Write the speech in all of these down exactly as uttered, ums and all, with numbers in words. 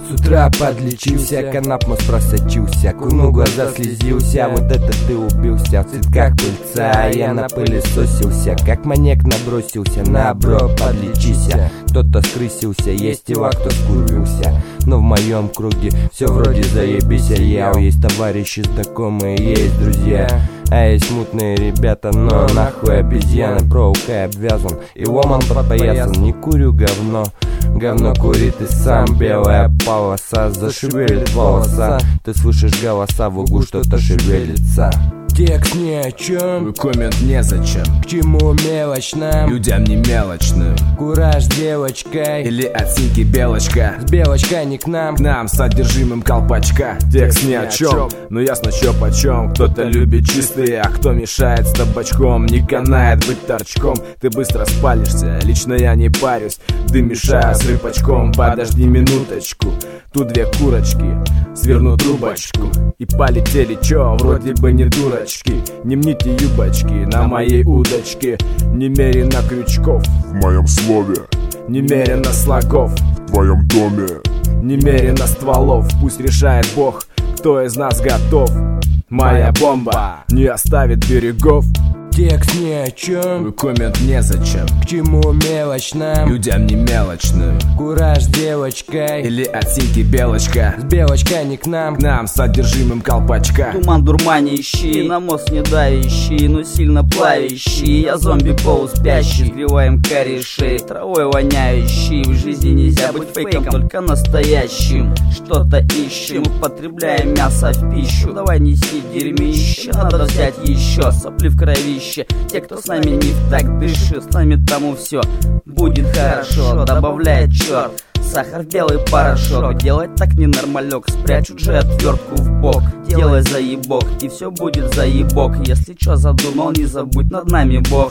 С утра подлечился, канап мозг просочился, куну глаза слезился. Вот это ты убился, в цветках пыльца, я напылесосился, как маньяк набросился на бро, подлечися. Кто-то скрысился, есть тела, кто скурился, но в моем круге все вроде заебись. Я есть товарищи, знакомые, есть друзья, а есть мутные ребята, но нахуй обезьяны. Проукай обвязан и ломан подпоясан, не курю говно, говно курит и сам. Белая полоса зашевелит волоса, ты слышишь голоса, в углу что-то шевелится. Текст ни о чем, коммент незачем, к чему мелочь нам, людям не мелочным. Кураж с девочкой или от синьки белочка, с белочкой не к нам, к нам с содержимым колпачка. Текст ни о чем, но ясно чё почем. Кто-то любит чистые, а кто мешает с табачком. Не канает быть торчком, ты быстро спалишься, лично я не парюсь. Дым мешаю с рыбачком, подожди минуточку. Тут две курочки сверну трубочку и полетели, чё, вроде бы не дурочки. Не мните юбочки на моей удочке. Немерено крючков в моем слове, немерено слогов в твоем доме, немерено стволов. Пусть решает Бог, кто из нас готов. Моя бомба не оставит берегов. Текст ни о чем, коммент незачем, к чему мелочь нам, людям не мелочным. Кураж с девочкой или от синьки белочка, с белочкой не к нам, к нам с содержимым колпачка. Туман дурманящий, на мозг не давящий, но сильно плавящий. Я зомби полуспящий, сгреваем корешей, травой воняющий. В жизни нельзя быть фейком, только настоящим. Что-то ищем, употребляем мясо в пищу. Давай неси дерьмище, надо взять еще. Сопли в кровище. Те, кто с нами не так дышит, с нами тому все будет хорошо. Добавляет черт, сахар в белый порошок. Делать так ненормалек, спрячут же отвертку в бок. Делай заебок, и все будет заебок. Если чё задумал, не забудь, над нами Бог.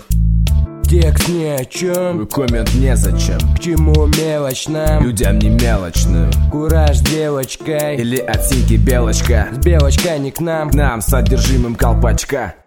Текст ни о чем, коммент незачем, к чему мелочь нам, людям не мелочным. Кураж с девочкой или от синьки белочка, с белочкой не к нам, к нам с содержимым колпачка.